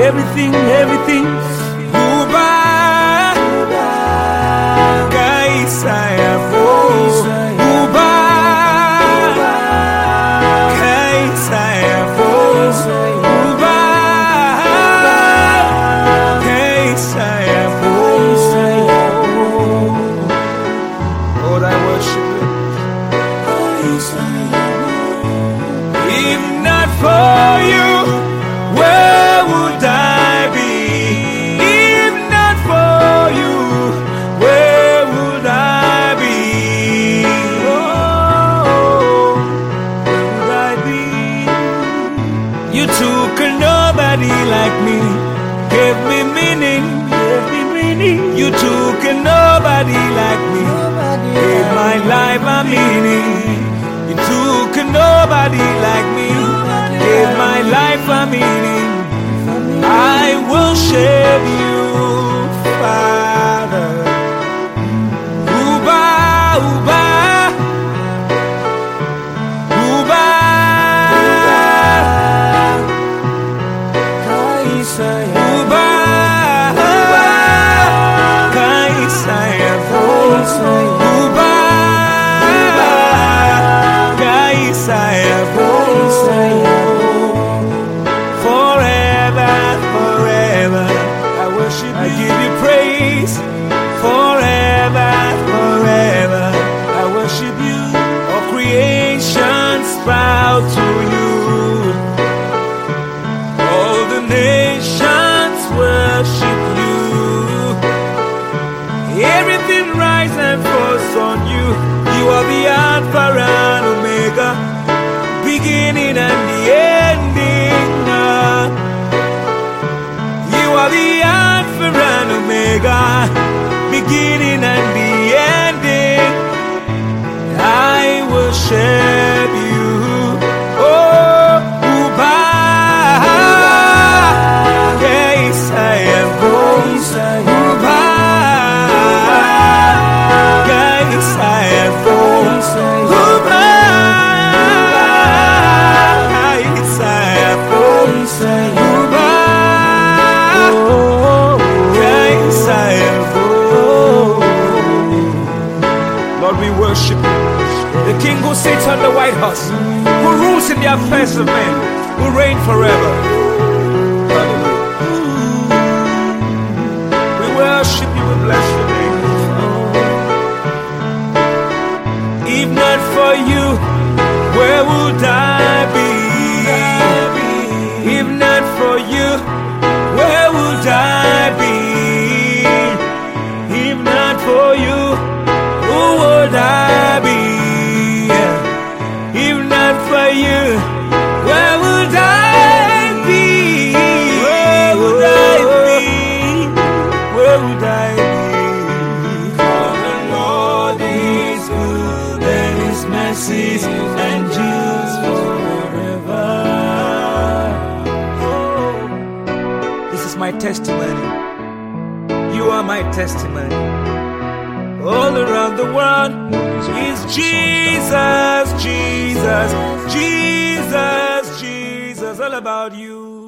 everything, everything. Uba, Kaisaya Fo. Uba, Kaisaya Fo. Uba, Kaisaya Fo. Lord, I worship you. If not for you, where would I be? If not for you, where would I be? Oh, where would I be? You took a nobody like me, gave me meaning, gave me meaning. You took a nobody like me, gave my life a meaning. You took a nobody like me, gave my life a meaning. I worship you, Father. Uba, Uba, Uba, Kaisaya, Uba, Kaisaya, Uba, Kaisaya, forever, forever, I worship you. I give you praise. Forever, forever, I worship you. All creations bow to you. All the nations worship you. Everything rises and falls on you. You are the Alpha and Omega, beginning and the ending. You are the Alpha and Omega, beginning and the ending. I worship you. Oh, Uba, Kaisaya Fo. Uba, Kaisaya Fo. Uba, Kaisaya Fo. Uba, Kaisaya Fo. Lord, we worship you. The King who sits on the White House, who rules in the affairs of men, who reign forever. Hallelujah. We worship you, we bless your name. If not for you, where would I be? If not for you, where would I be? If not for you, who would I be? If not for you, where would I be? Where would I be? Where would I be? For the Lord is good and His mercies endures forever. This is my testimony. You are my testimony. All around the world is Jesus, Jesus, Jesus, Jesus, all about you.